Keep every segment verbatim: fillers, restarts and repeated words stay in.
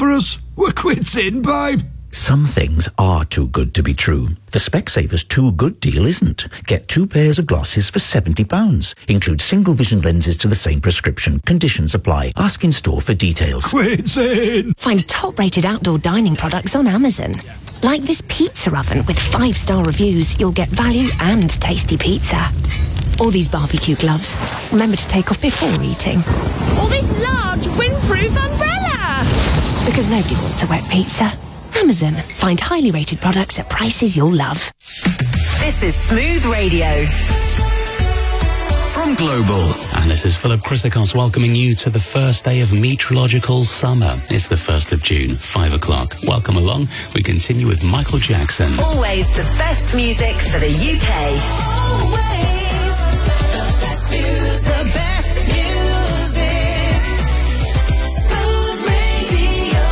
for us. We're quitting, babe. Some things are too good to be true. The Specsavers Too Good deal isn't. Get two pairs of glasses for seventy pounds. Include single vision lenses to the same prescription. Conditions apply. Ask in store for details. Quitting. Find top-rated outdoor dining products on Amazon. Like this pizza oven with five-star reviews, you'll get value and tasty pizza. Or these barbecue gloves. Remember to take off before eating. Or this large windproof umbrella. Because nobody wants a wet pizza. Amazon. Find highly rated products at prices you'll love. This is Smooth Radio. From Global. And this is Philip Chryssikos welcoming you to the first day of meteorological summer. It's the first of June, five o'clock. Welcome along. We continue with Michael Jackson. Always the best music for the U K. Always the best music. The best music. Smooth Radio.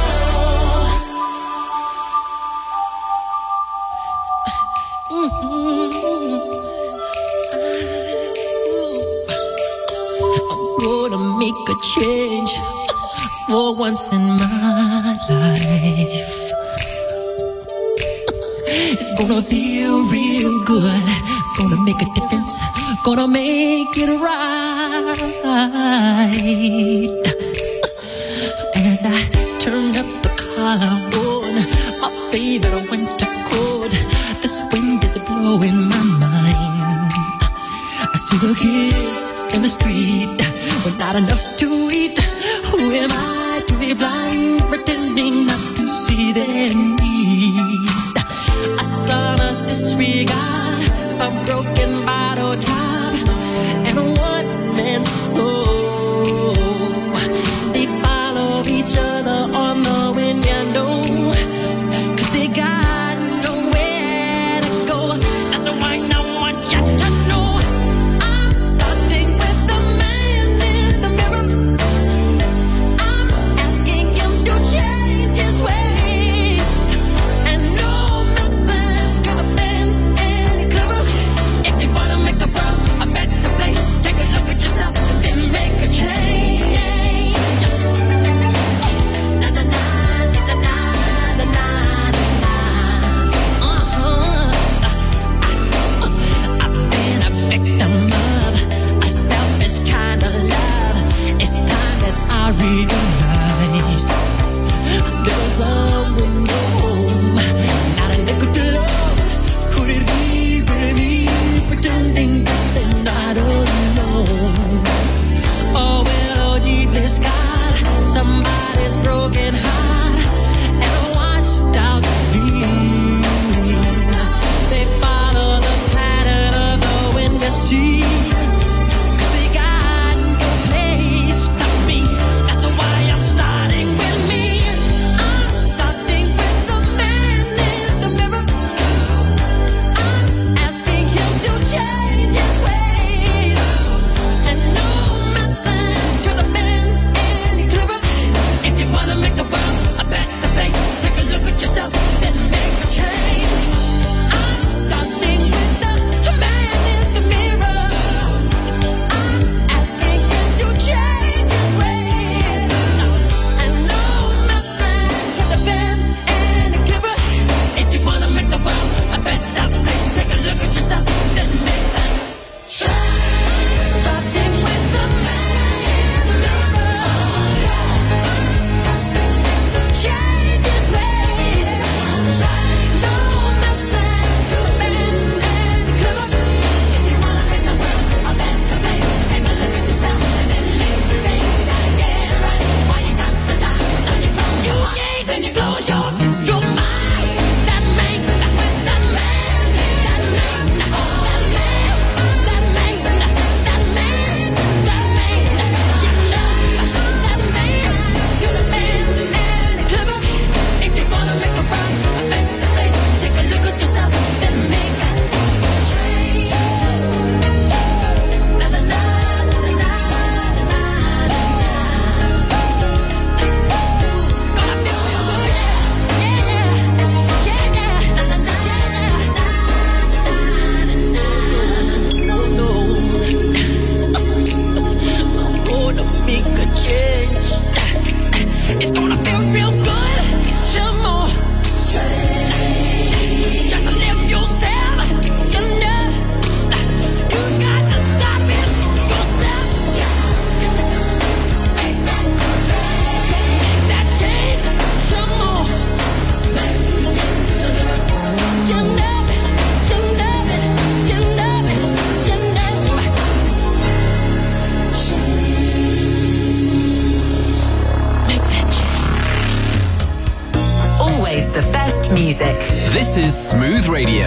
I'm gonna make a change for once in my life. It's gonna feel real good. Gonna make a difference. Gonna make it right. As I turn up the collar on my favorite winter coat, this wind is blowing my mind. I see the kids in the street with not enough to eat. Who am I to be blind, pretending not to see their need? A sonorous disregard, a broken bottle top, and a one-man soul. They follow each other on the wind, you know, 'cause they got nowhere to go. That's the one I want you to know. I'm starting with the man in the mirror. I'm asking you best music. This is Smooth Radio.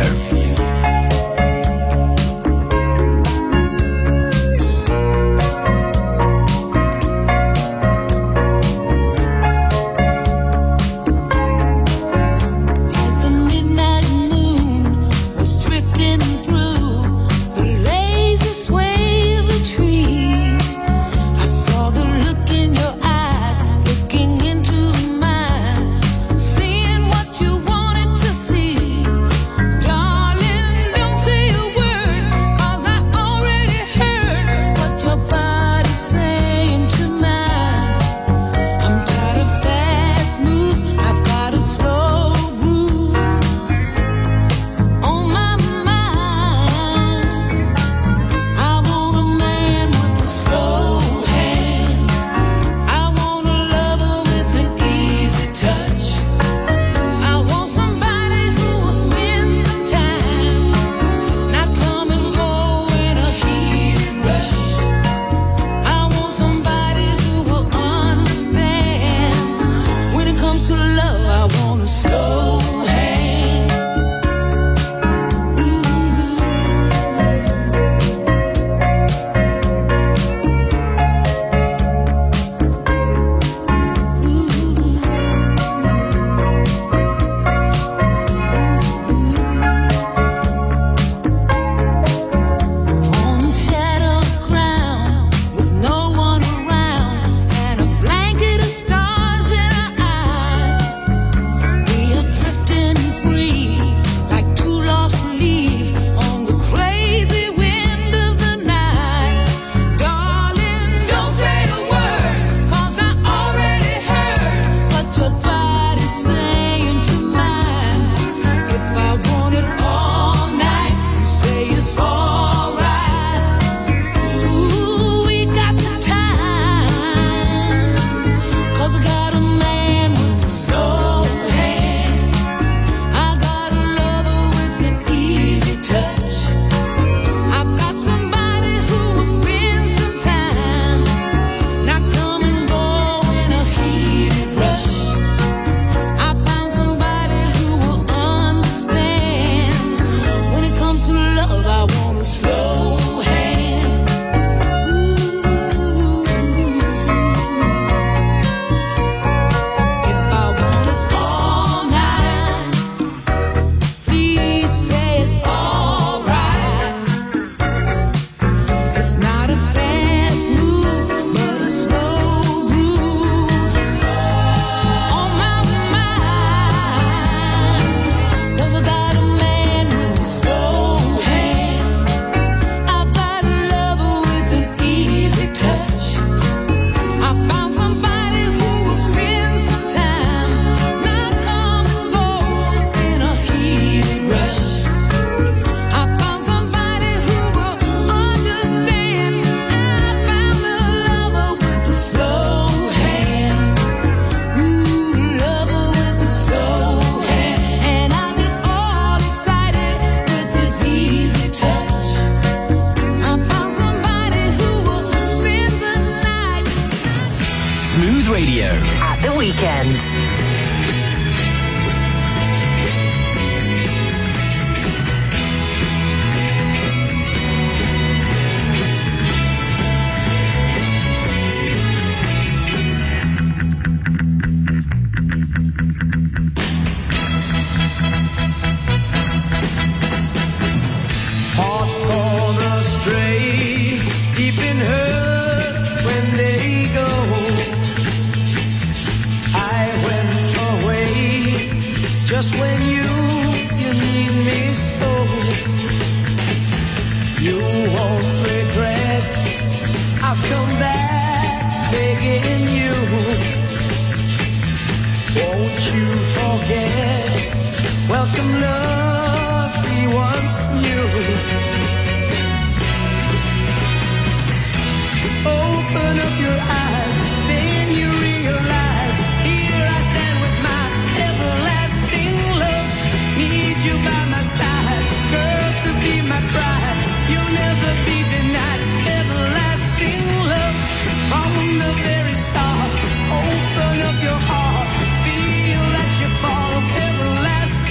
Open up your heart, feel that you fall everlasting.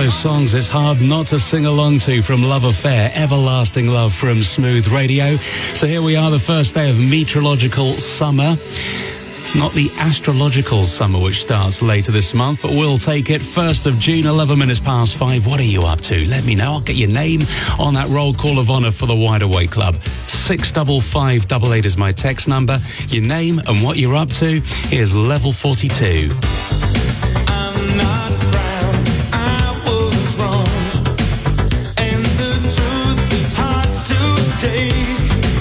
those songs it's hard not to sing along to from Love Affair, Everlasting Love from Smooth Radio. So here we are, the first day of meteorological summer. Not the astrological summer, which starts later this month, but we'll take it. first of June, eleven minutes past five. What are you up to? Let me know. I'll get your name on that roll call of honour for the Wide Awake Club. six five five eight eight is my text number. Your name and what you're up to. Here's Level forty-two. I'm not proud, I was wrong, and the truth is hard to take.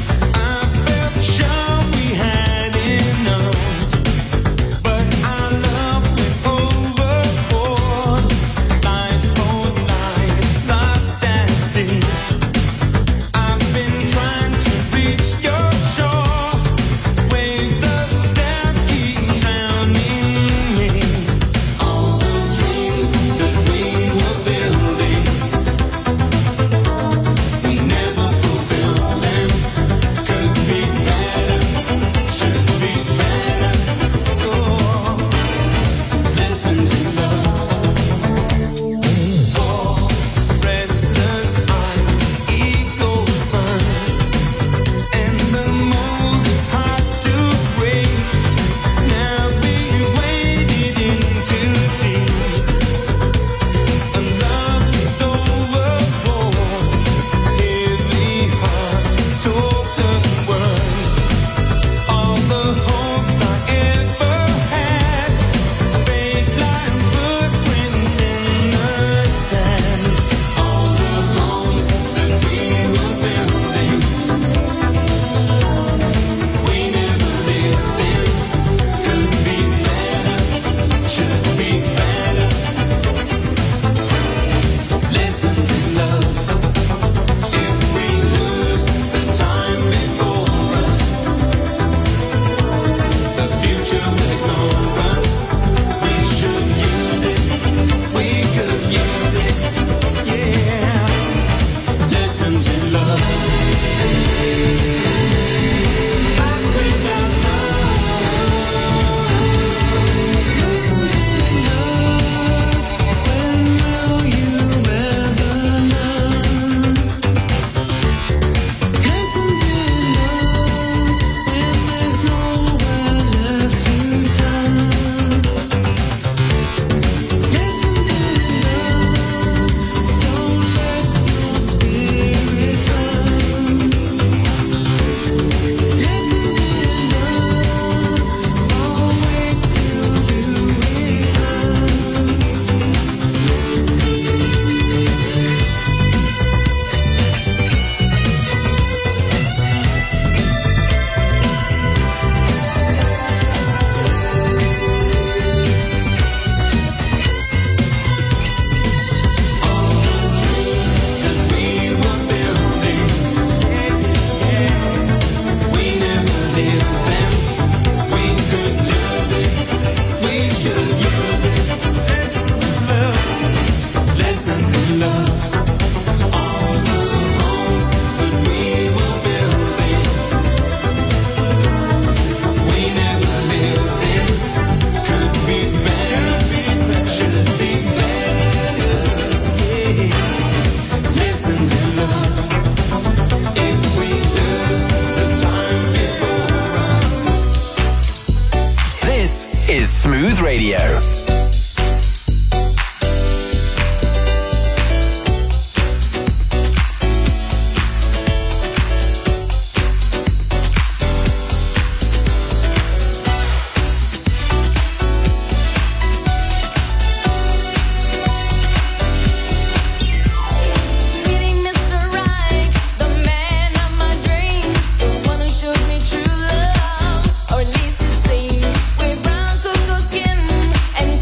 Smooth Radio. And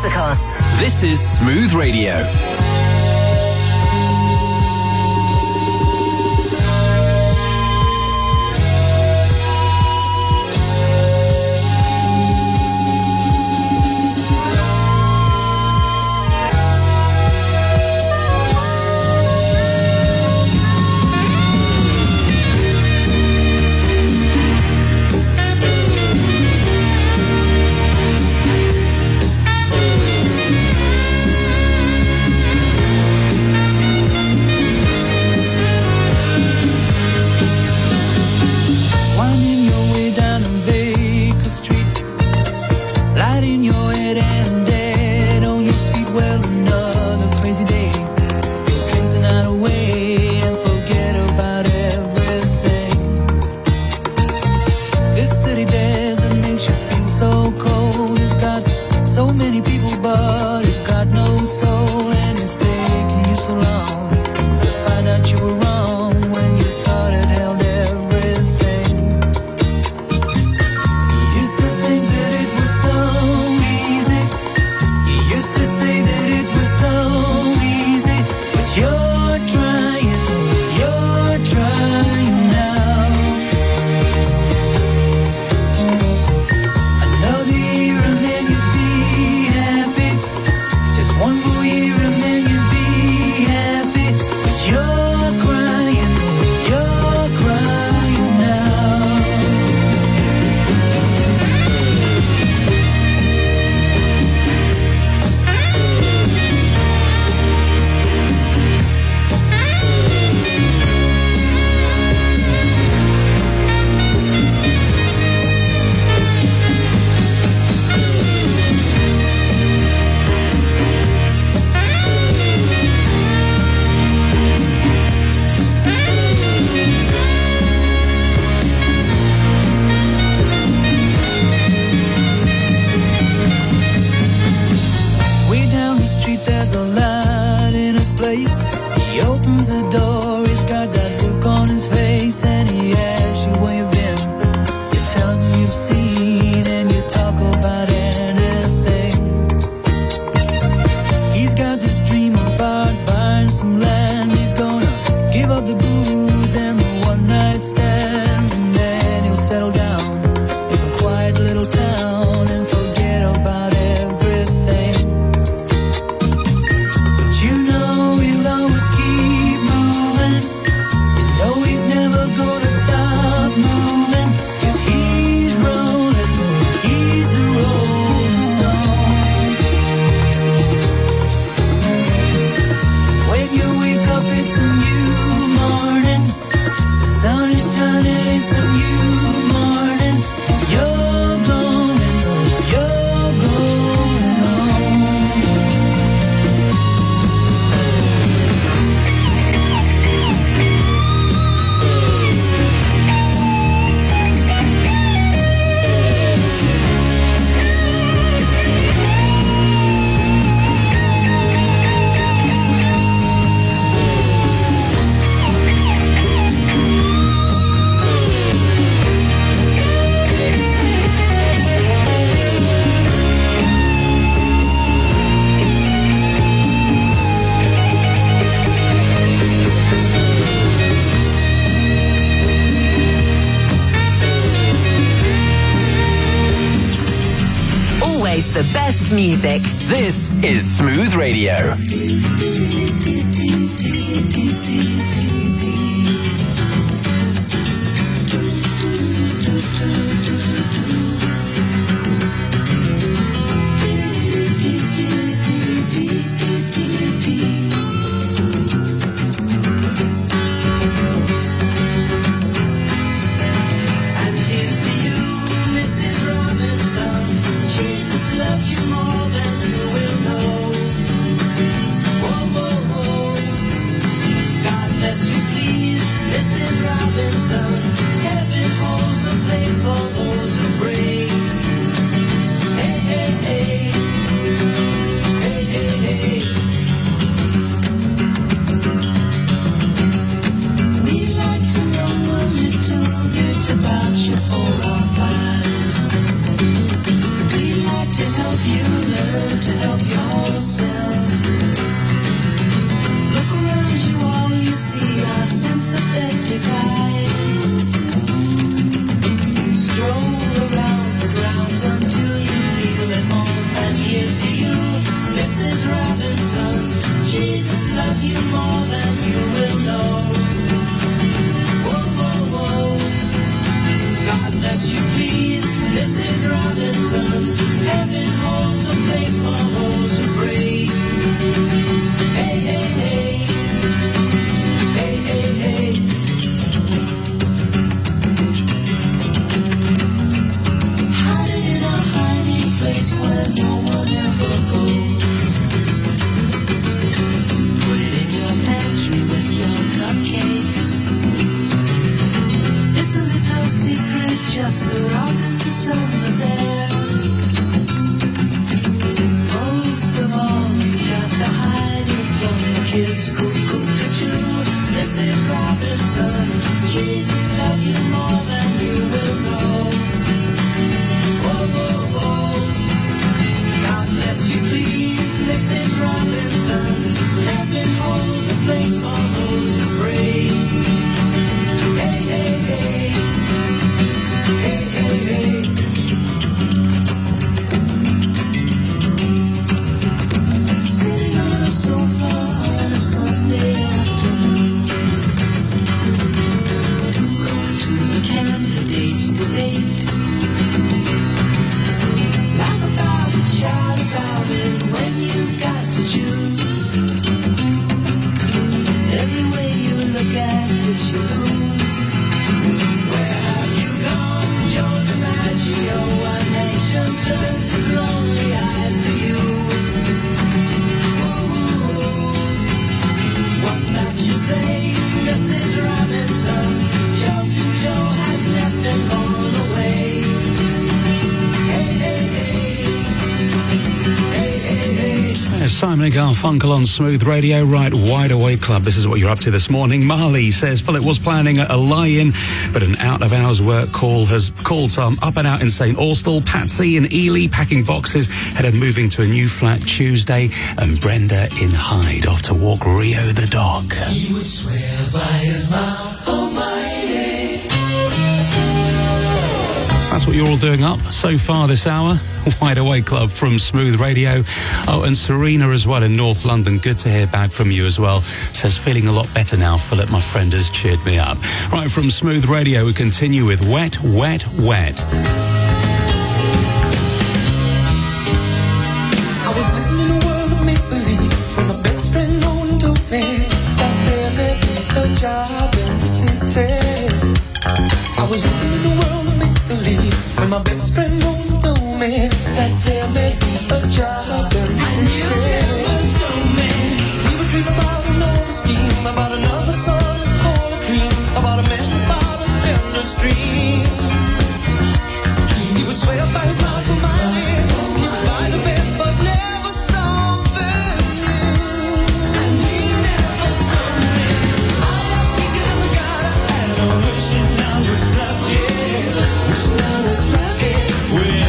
Lexicos. This is Smooth Radio. The best music. This is Smooth Radio. God you learn to help yourself. Look around you, all you see are sympathetic eyes. Stroll around the grounds until you feel at home. And here's to you, Missus Robinson. Jesus loves you more than you will know. Whoa, whoa, whoa. God bless you, please, Missus Robinson. Heaven holds a place for those who pray. Hey, hey, hey. Hey, hey, hey. Hiding in a hiding place where no one ever goes. Put it in your pantry with your cupcakes. It's a little secret, just the Robinsons are there. Most of all, you got to hide it from the kids. Cuckoo-cuckoo, Missus Robinson. Jesus loves you more than you will know. Whoa, whoa, whoa. God bless you, please, Missus Robinson. Heaven holds a place for those who pray. Hey, hey, hey. Hey, hey, hey. Sitting on a sofa on a Sunday afternoon, going to the candidates' debate. Laugh about it, shout about it when you've got to choose. Every way you look at it, you lose. Where have you gone, Joe DiMaggio? A nation turns its lonely eyes to you. What's that you say, Missus Robinson? Joe to Joe has left and gone away. Hey, hey, hey. Hey, hey, hey. There's Simon and Garfunkel on Smooth Radio, right, Wide Awake Club. This is what you're up to this morning. Marley says Philip was planning a lie-in, but an out-of-hours work call has called, so I'm up and out in Saint Austell. Patsy in Ely packing boxes, had her moving to a new flat Tuesday, and Brenda in Hyde off to walk Rio the dog. He would swear by his mouth almighty. That's what you're all doing up so far this hour. Wide Awake Club from Smooth Radio. Oh, and Serena as well in North London. Good to hear back from you as well. Says, feeling a lot better now, Philip. My friend has cheered me up. Right, from Smooth Radio, we continue with Wet, Wet, Wet. I was living in a world of make-believe when my best friend no one told me that there may be a job in the city. I was living in a world of make-believe when my best friend no one told me that there may be a job in the city. And you never told me. We would dream about another scheme, about another sun and call a dream, about a man about a endless dream. He would swear by his mouth almighty, he would buy the best but never something new. And he never told me I have weekend in the gutter and I'm wishing I was lucky, wishing I was lucky. Well,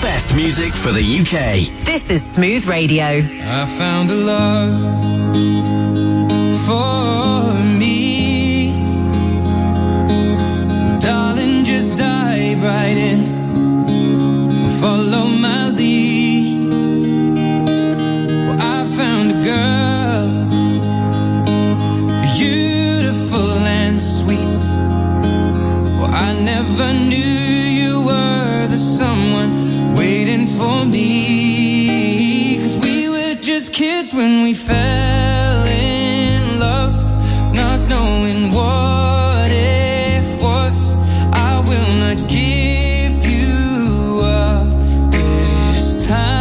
best music for the U K. This is Smooth Radio. I found a love for me. Darling, just dive right in. Follow my lead. Well, I found a girl, beautiful and sweet. Well, I never knew you were the someone waiting for me. 'Cause we were just kids when we fell in love, not knowing what it was. I will not give you up this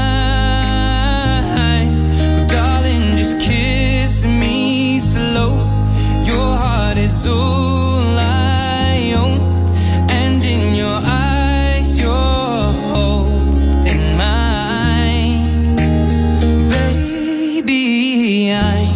time. But darling, just kiss me slow. Your heart is all I own, and in your eyes you're holding mine. Baby, I'm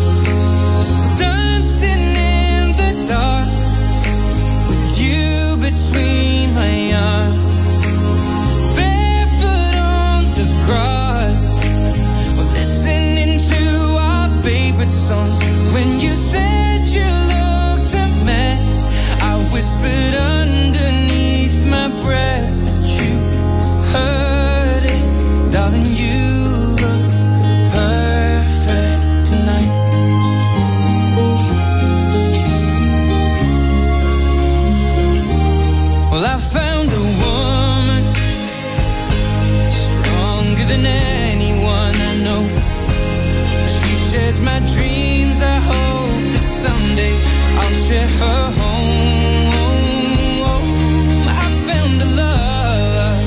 dancing in the dark with you between my arms, barefoot on the grass. We're listening to our favorite song. When you said you looked a mess, I whispered underneath my breath, but you heard it. Darling, you look perfect tonight. Well, I found a woman stronger than anyone I know. She shares my dreams. I hope that someday I'll share her home. I found a love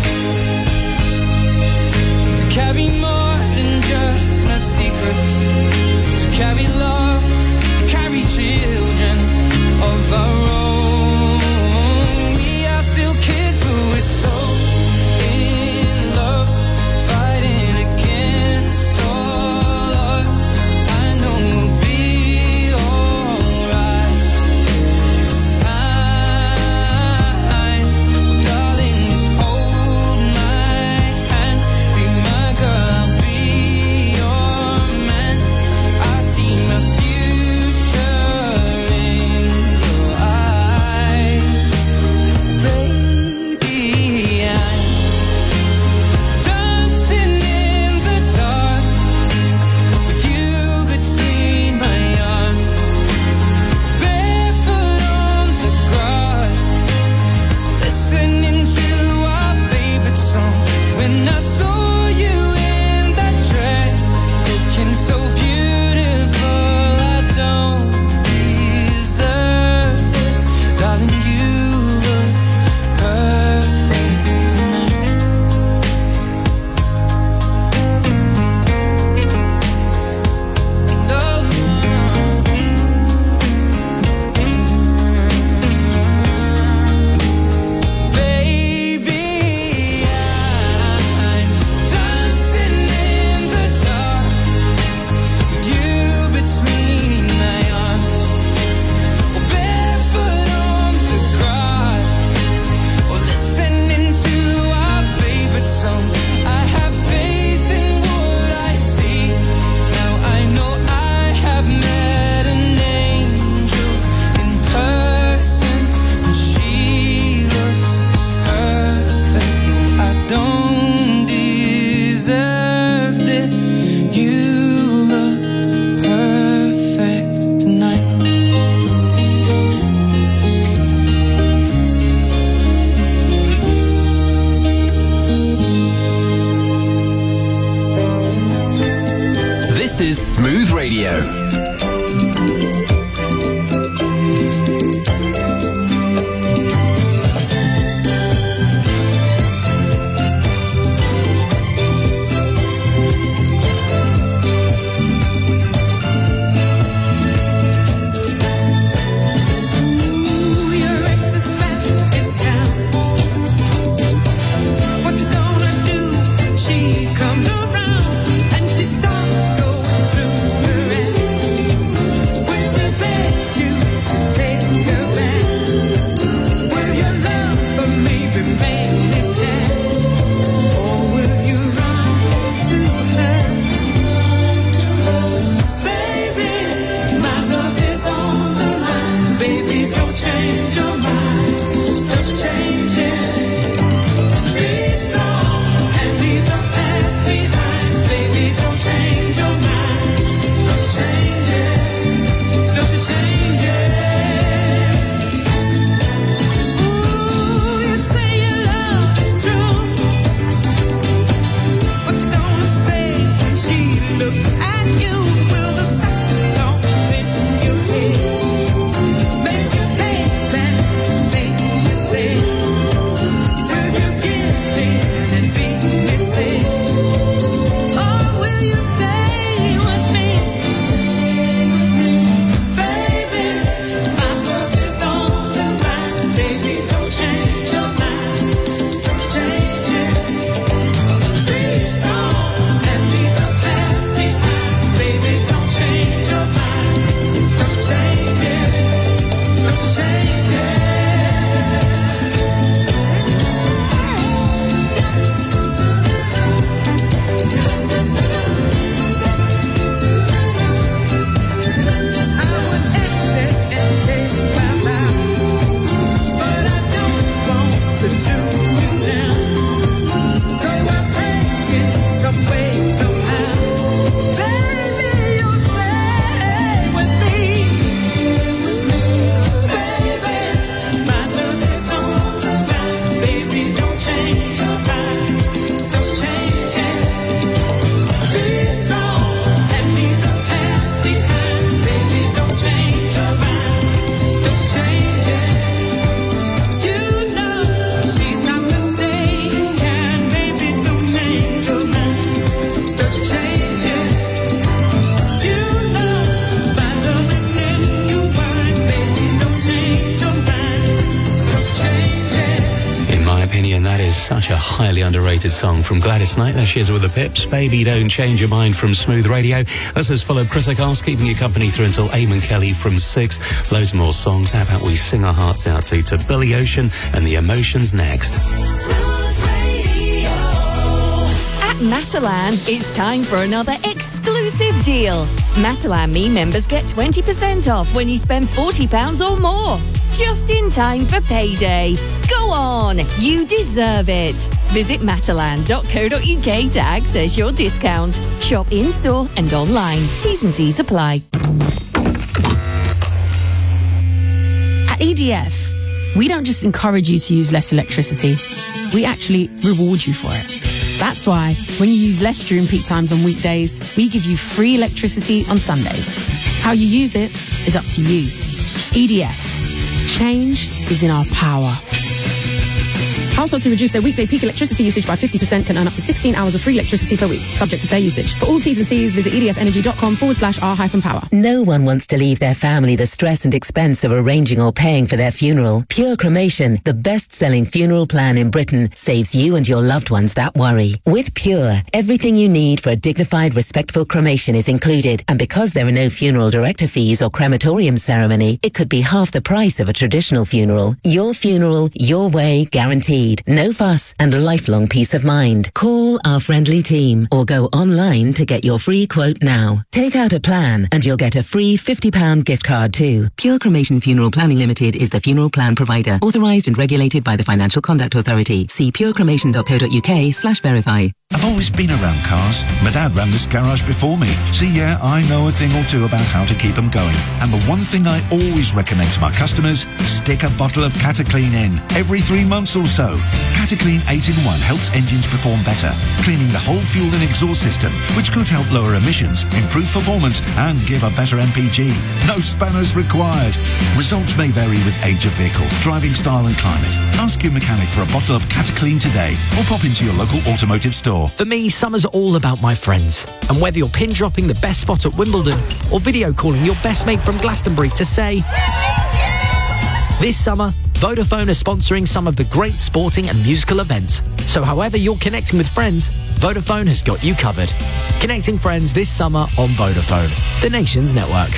to carry more than just my secrets, to carry love, to carry children of our own. We are still kids, but we're so in love, fighting against all odds. I know we'll be alright this time. Darling, just hold my hand, be my girl, I'll be your man. I see my future in your eyes. Baby, I'm dancing in the dark with you between my arms, barefoot on the grass, listening to our favorite song. When I saw you in that dress, looking so beautiful, I don't deserve this. Darling, you look perfect tonight. No, baby, I'm dancing in the dark with you between my arms, or barefoot on the grass, or listening to our favorite song. I have faith in what I see. Now I know I have met an angel in person, and she looks perfect. I don't deserve this. You look perfect tonight. This is Smooth Radio. What you gonna do when she comes around and she starts going through her head? When she looks at you, will the sun don't in your head make you take back things you said? Will you give in and be misled? Or will you stay with me? Stay with me, baby. My love is on the line, baby. Don't change your mind, don't change it. Be strong and leave the past behind, baby. Don't change your mind, don't change it, don't change it. I would exit and take my bow, but I don't want to lose you now. So I'm thinking some way, somehow, baby, you'll stay with me. Baby, my love is on the line, baby. Don't change your mind, don't change it. Be strong and leave the past behind, baby. Don't change your mind, don't change it. You know she's not mistaken, baby. Don't change your mind, don't change it. You know my love is genuine, baby. Don't change your mind, don't change it. In my opinion, that is such a highly underrated song from Gladys Knight. There she is with the Pips. Baby, Don't Change Your Mind from Smooth Radio. This is full of Chris O'Cars, keeping you company through until Eamon Kelly from six. Loads more songs. How about we sing our hearts out to, to Billy Ocean and The Emotions next. At Matalan, it's time for another exclusive deal. Matalan Me members get twenty percent off when you spend forty pounds or more. Just in time for payday. Go on, you deserve it. Visit matalan dot co dot uk to access your discount. Shop in-store and online. T's and C's apply. At E D F, we don't just encourage you to use less electricity, we actually reward you for it. That's why, when you use less during peak times on weekdays, we give you free electricity on Sundays. How you use it is up to you. E D F. Change is in our power. Households who reduce their weekday peak electricity usage by fifty percent can earn up to sixteen hours of free electricity per week, subject to fair usage. For all T's and C's, visit edfenergy.com forward slash R hyphen power. No one wants to leave their family the stress and expense of arranging or paying for their funeral. Pure Cremation, the best-selling funeral plan in Britain, saves you and your loved ones that worry. With Pure, everything you need for a dignified, respectful cremation is included. And because there are no funeral director fees or crematorium ceremony, it could be half the price of a traditional funeral. Your funeral, your way, guaranteed. No fuss and lifelong peace of mind. Call our friendly team or go online to get your free quote now. Take out a plan and you'll get a free fifty pounds gift card too. Pure Cremation Funeral Planning Limited is the funeral plan provider, authorised and regulated by the Financial Conduct Authority. See purecremation dot co dot uk slash verify. I've always been around cars. My dad ran this garage before me. So yeah, I know a thing or two about how to keep them going. And the one thing I always recommend to my customers, stick a bottle of Cataclean in every three months or so. Cataclean eight in one helps engines perform better, cleaning the whole fuel and exhaust system, which could help lower emissions, improve performance, and give a better M P G. No spanners required. Results may vary with age of vehicle, driving style and climate. Ask your mechanic for a bottle of Cataclean today, or pop into your local automotive store. For me, summer's all about my friends. And whether you're pin dropping the best spot at Wimbledon or video calling your best mate from Glastonbury to say... This summer, Vodafone are sponsoring some of the great sporting and musical events. So however you're connecting with friends, Vodafone has got you covered. Connecting friends this summer on Vodafone, the nation's network.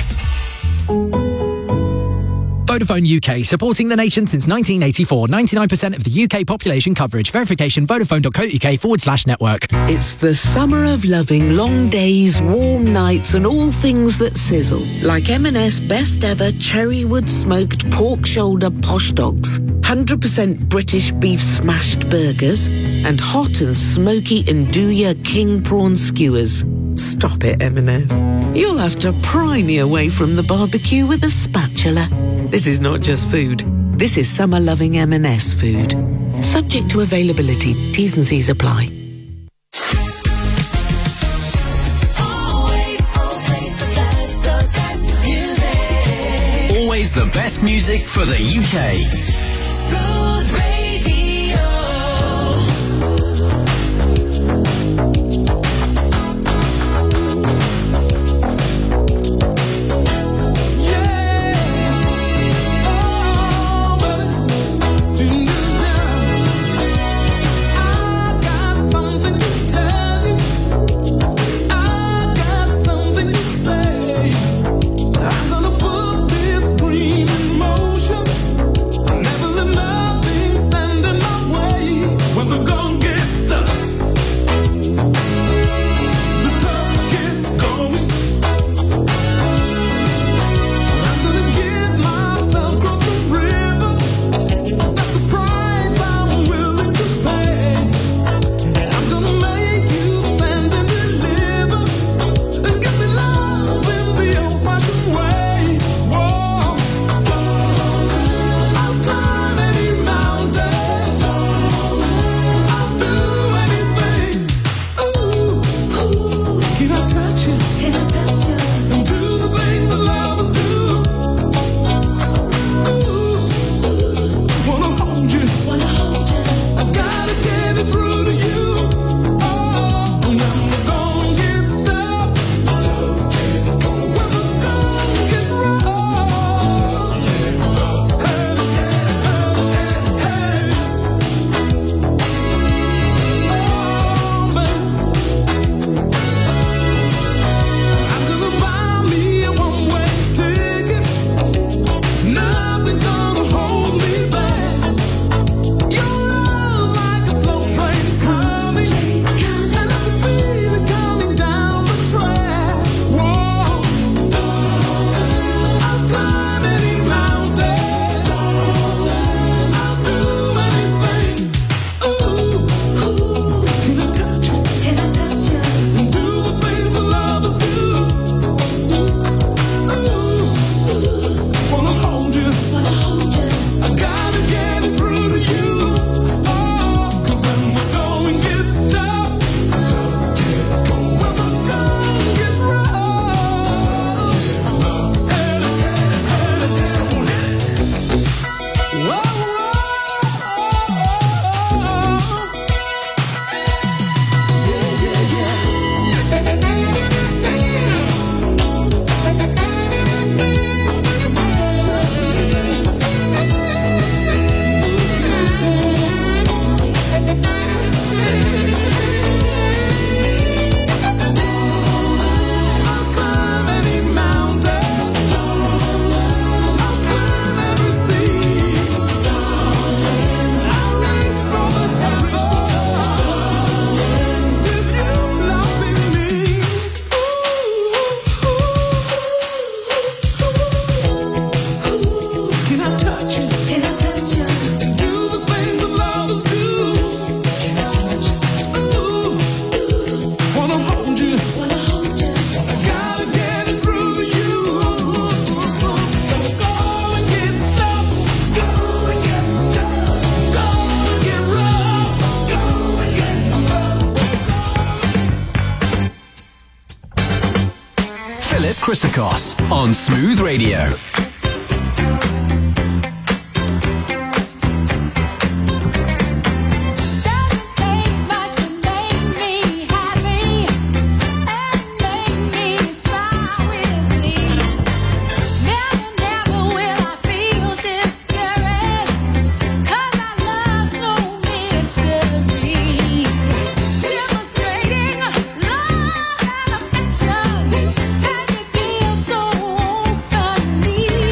Vodafone U K, supporting the nation since nineteen eighty-four. ninety-nine percent of the U K population coverage. Verification, vodafone.co.uk forward slash network. It's the summer of loving long days, warm nights and all things that sizzle. Like M and S best ever cherrywood smoked pork shoulder posh dogs. one hundred percent British beef smashed burgers. And hot and smoky Nduja king prawn skewers. Stop it, M and S. You'll have to pry me away from the barbecue with a spatula. This is not just food. This is summer-loving M and S food. Subject to availability. T's and C's apply. is the best music for the U K. Smooth Radio. Christakos on Smooth Radio. Need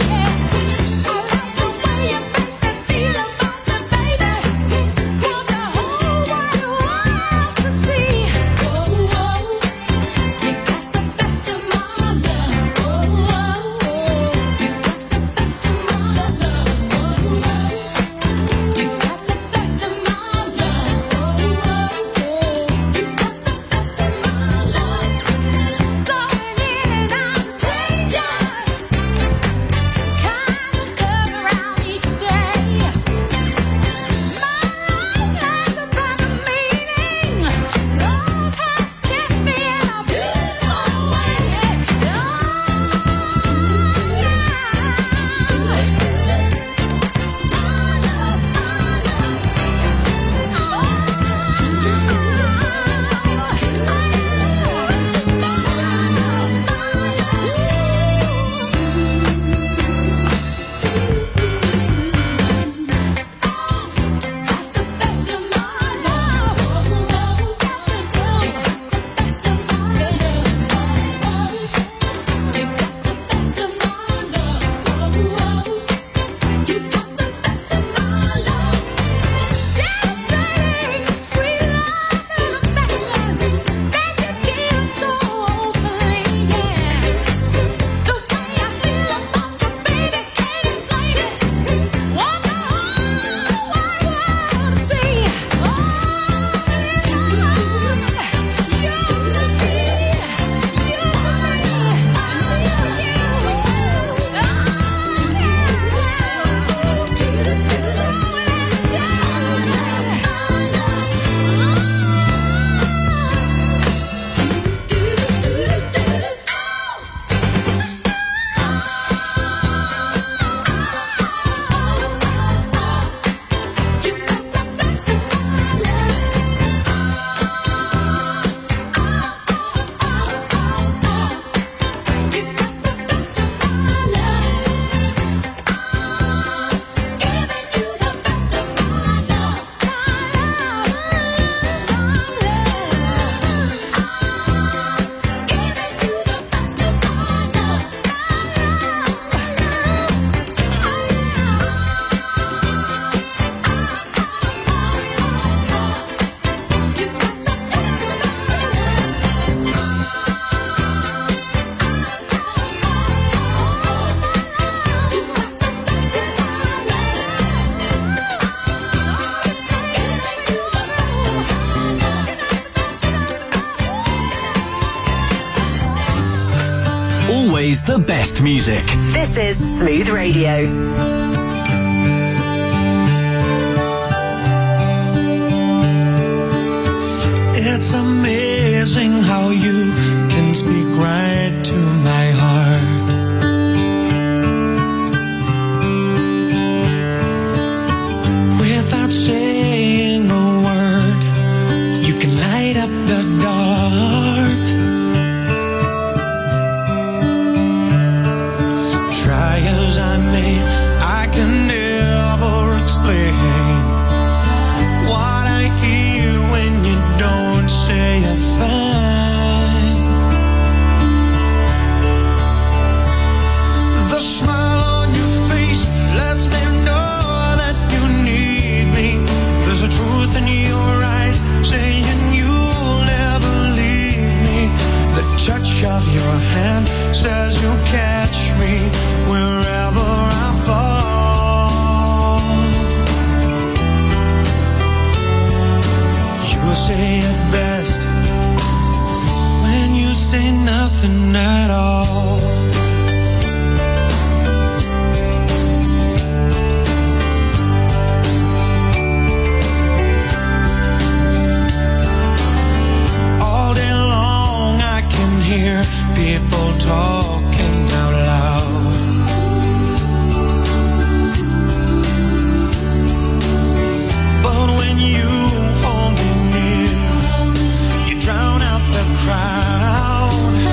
always the best music. This is Smooth Radio. It's amazing how you can speak right to my heart. Without saying a word, you can light up the dark. Try as I may, I can never explain what I hear when you don't say a thing. The smile on your face lets me know that you need me. There's a truth in your eyes saying you'll never leave me. The touch of your hand says you'll catch me wherever I fall. You say it best when you say nothing at all. All day long I can hear people talking out loud. But when you hold me near, you drown out the crowd.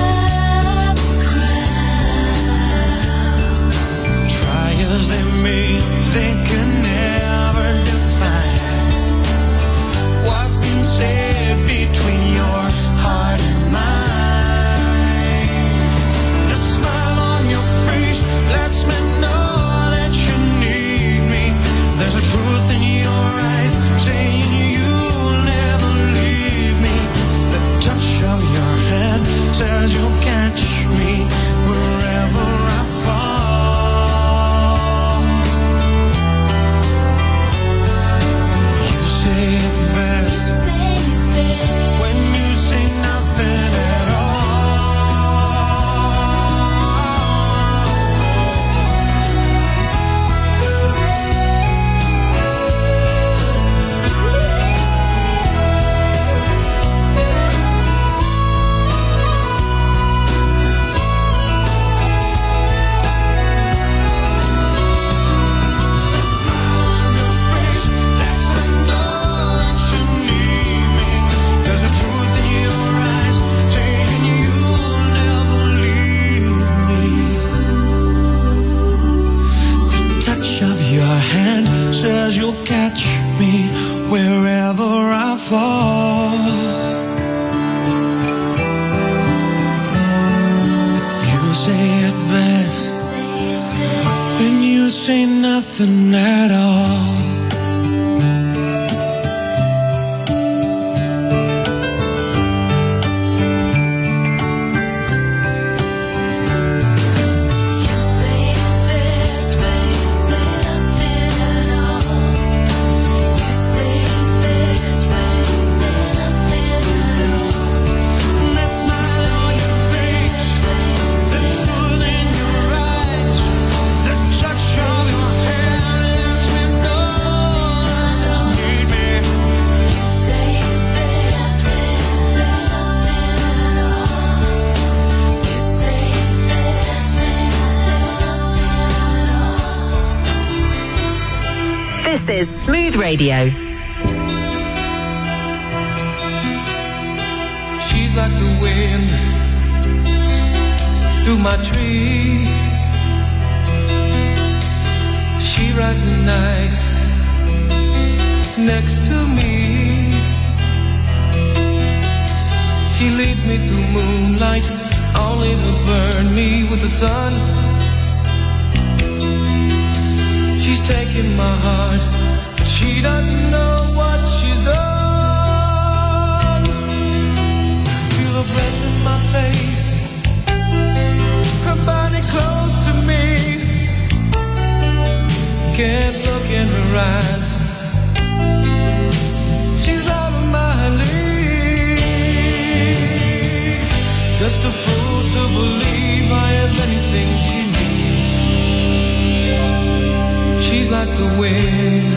Try as they may, they can never define what's been said between your heart and mine. The smile on your face lets me know that you need me. There's a truth in your eyes saying you'll never leave me. The touch of your hand says you'll catch me wherever I fall. You say it best when you say nothing at says you'll catch me wherever I fall. You say it best when you say nothing at all. This is Smooth Radio. She's like the wind through my tree. She rides the night next to me. She leads me through moonlight, only to burn me with the sun. She's taking my heart, but she doesn't know what she's done. Feel her breath in my face, her body close to me. Can't look in her eyes, she's out of my league. Just a fool to believe I ever She's like the wind.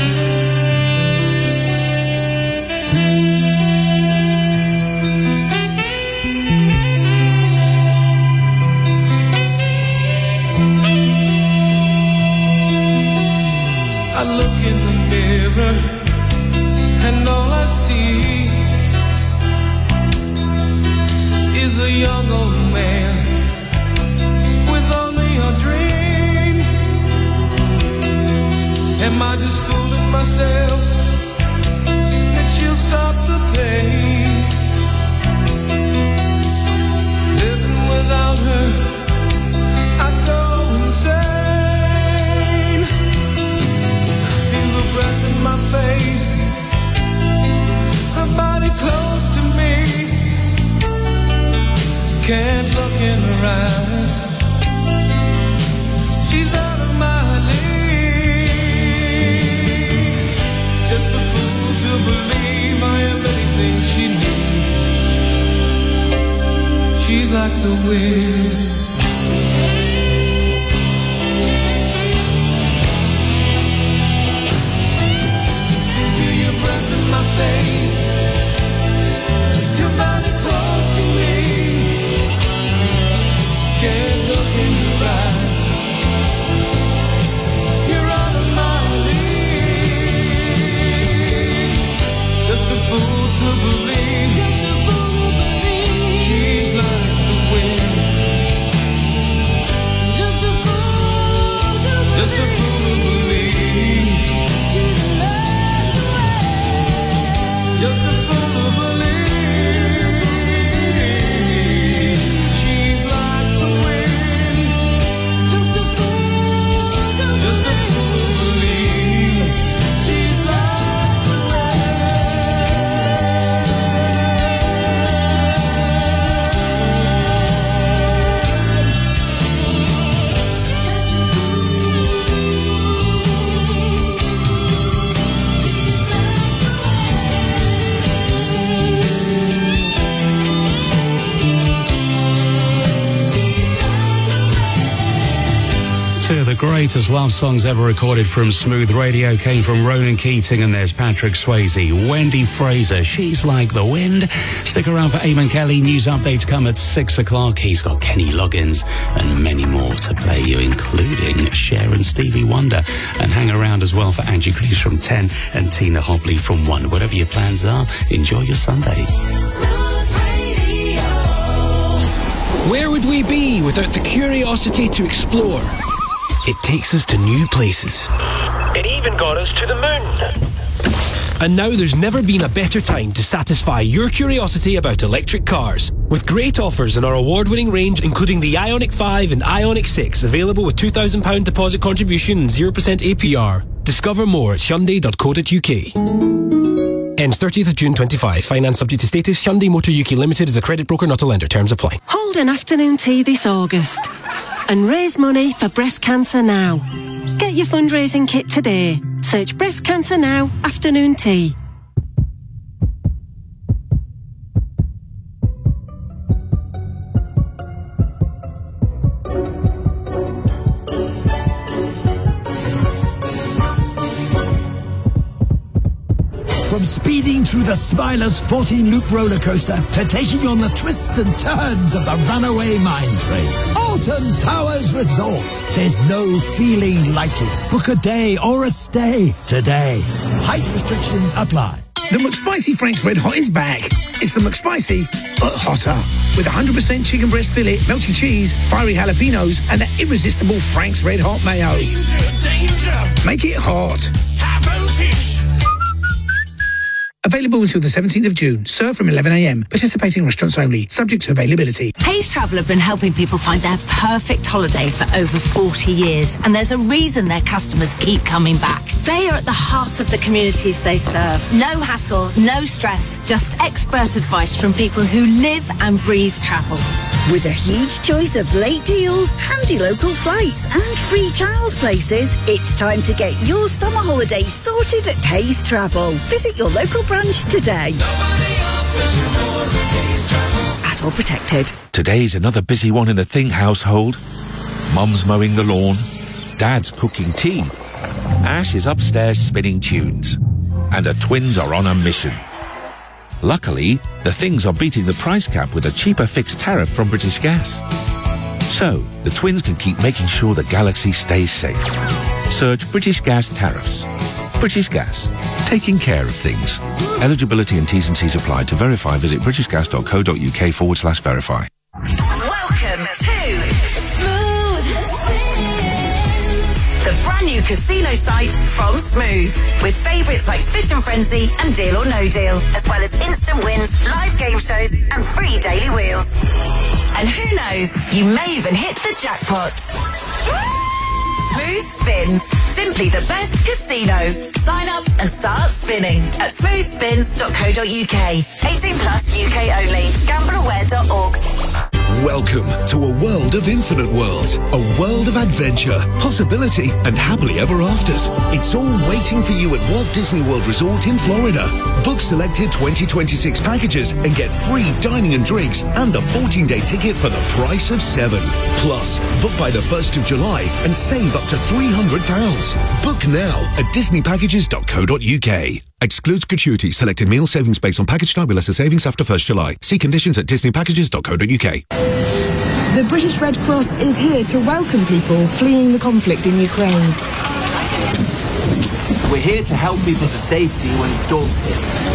I look in the mirror and all I see is a young old man with only a dream. Am I just fooling myself that she'll stop the pain? Living without her, I go insane. Feel the breath in my face, her body close to me. Can't look in her eyes, she's out of my league. Just a fool to believe I am anything she needs. She's like the wind. Feel your breath in my face, your body close to me. Can't look in your eyes, you're out of my league. Just a fool to believe, just a fool to believe. She's like the wind. Just a fool to believe, just a fool to believe. She's like the wind. Just a fool to believe. Two of the greatest love songs ever recorded from Smooth Radio came from Ronan Keating, and there's Patrick Swayze. Wendy Fraser, She's Like the Wind. Stick around for Eamon Kelly. News updates come at six o'clock. He's got Kenny Loggins and many more to play you, including Cher and Stevie Wonder. And hang around as well for Angie Greaves from ten and Tina Hobley from one. Whatever your plans are, enjoy your Sunday. Where would we be without the curiosity to explore? It takes us to new places. It even got us to the moon. And now there's never been a better time to satisfy your curiosity about electric cars. With great offers in our award-winning range, including the Ioniq five and Ioniq six, available with two thousand pounds deposit contribution and zero percent A P R. Discover more at Hyundai dot co dot U K. Ends thirtieth of June twenty-five. Finance subject to status. Hyundai Motor U K Limited is a credit broker, not a lender. Terms apply. Hold an afternoon tea this August and raise money for breast cancer now. Get your fundraising kit today. Search Breast Cancer Now Afternoon Tea. From speeding through the Smiler's fourteen-loop roller coaster to taking on the twists and turns of the runaway mine train. Alton Towers Resort. There's no feeling like it. Book a day or a stay today. Height restrictions apply. The McSpicy Frank's Red Hot is back. It's the McSpicy, but hotter. With one hundred percent chicken breast fillet, melty cheese, fiery jalapenos, and that irresistible Frank's Red Hot mayo. Danger, danger. Make it hot. High voltage. Available until the seventeenth of June. Served from eleven a m. Participating restaurants only. Subject to availability. Hays Travel have been helping people find their perfect holiday for over forty years. And there's a reason their customers keep coming back. They are at the heart of the communities they serve. No hassle, no stress, just expert advice from people who live and breathe travel. With a huge choice of late deals, handy local flights and free child places, it's time to get your summer holiday sorted at Hays Travel. Visit your local branch today. At all protected. Today's another busy one in the Thing household. Mum's mowing the lawn, Dad's cooking tea, Ash is upstairs spinning tunes, and her twins are on a mission. Luckily, the things are beating the price cap with a cheaper fixed tariff from British Gas. So, the twins can keep making sure the galaxy stays safe. Search British Gas tariffs. British Gas, taking care of things. Eligibility and T's and C's apply. To verify, visit britishgas.co.uk forward slash verify. Welcome to Smooth, the brand new casino site from Smooth, with favourites like Fish and Frenzy and Deal or No Deal, as well as instant wins, live game shows and free daily wheels. And who knows, you may even hit the jackpot. Smooth Spins, simply the best casino. Sign up and start spinning at smooth spins dot co dot uk. eighteen plus U K only. gamble aware dot org. Welcome to a world of infinite worlds, a world of adventure, possibility, and happily ever afters. It's all waiting for you at Walt Disney World Resort in Florida. Book selected twenty twenty-six packages and get free dining and drinks and a fourteen-day ticket for the price of seven. Plus, book by the first of July and save up to three hundred pounds. Book now at disney packages dot co dot uk. Excludes gratuity. Selected meal savings based on package type with lesser savings after first July. See conditions at disney packages dot co dot uk. The British Red Cross is here to welcome people fleeing the conflict in Ukraine. We're here to help people to safety when storms hit.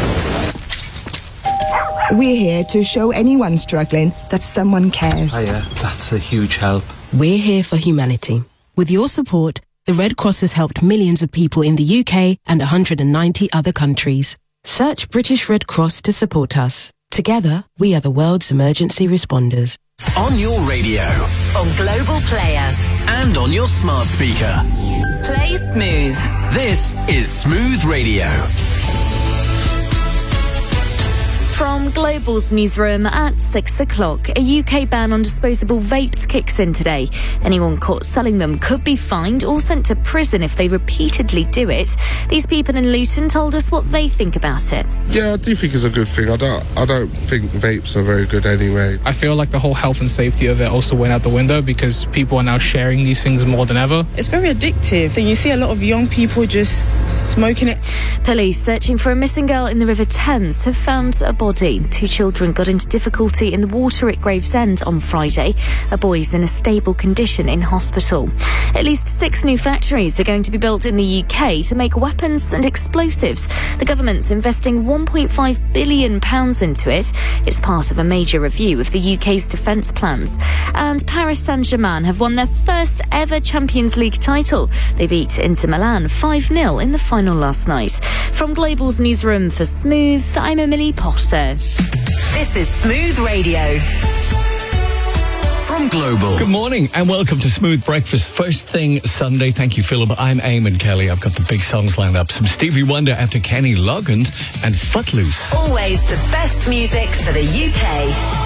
We're here to show anyone struggling that someone cares. Oh yeah, that's a huge help. We're here for humanity. With your support, the Red Cross has helped millions of people in the U K and one hundred ninety other countries. Search British Red Cross to support us. Together, we are the world's emergency responders. On your radio, On Global Player. and on your smart speaker. Play Smooth. This is Smooth Radio. From Global's newsroom at six o'clock, a U K ban on disposable vapes kicks in today. Anyone caught selling them could be fined or sent to prison if they repeatedly do it. These people in Luton told us what they think about it. Yeah, I do think it's a good thing. I don't, I don't think vapes are very good anyway. I feel like the whole health and safety of it also went out the window because people are now sharing these things more than ever. It's very addictive. And you see a lot of young people just smoking it. Police searching for a missing girl in the River Thames have found a body. Two children got into difficulty in the water at Gravesend on Friday. A boy's in a stable condition in hospital. At least six new factories are going to be built in the U K to make weapons and explosives. The government's investing one point five billion pounds into it. It's part of a major review of the U K's defence plans. And Paris Saint-Germain have won their first ever Champions League title. They beat Inter Milan five nil in the final last night. From Global's newsroom for Smooth, I'm Emily Potter. This is Smooth Radio. From Global. Good morning and welcome to Smooth Breakfast. First thing Sunday. Thank you, Philip. I'm Eamon Kelly. I've got the big songs lined up. Some Stevie Wonder after Kenny Loggins and Footloose. Always the best music for the U K.